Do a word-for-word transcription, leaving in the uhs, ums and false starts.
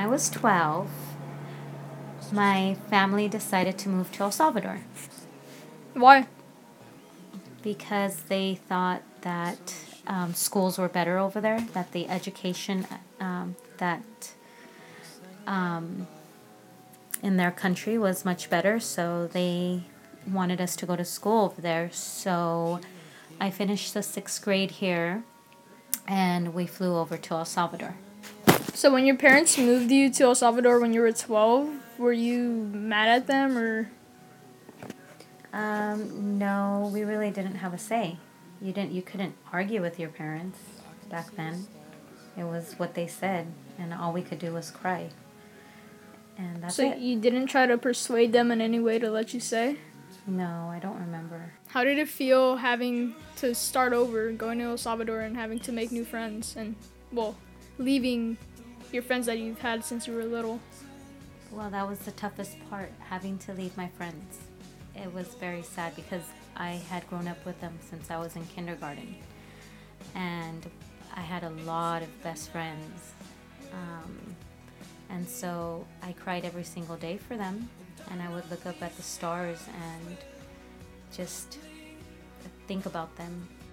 I was twelve, my family decided to move to El Salvador Why? because they thought that um, schools were better over there, that the education um, that um, in their country was much better, so they wanted us to go to school over there. So I finished the sixth grade here, and we flew over to El Salvador. So when your parents moved you to El Salvador when you were twelve, were you mad at them or? Um, no, we really didn't have a say. You didn't. You couldn't argue with your parents back then. It was what they said, and all we could do was cry. And that's So it. you didn't try to persuade them in any way to let you say? No, I don't remember. How did it feel having to start over, going to El Salvador and having to make new friends and, well, leaving your friends that you've had since you were little? Well, that was the toughest part, having to leave my friends. It was very sad because I had grown up with them since I was in kindergarten. And I had a lot of best friends. Um, and so I cried every single day for them. And I would look up at the stars and just think about them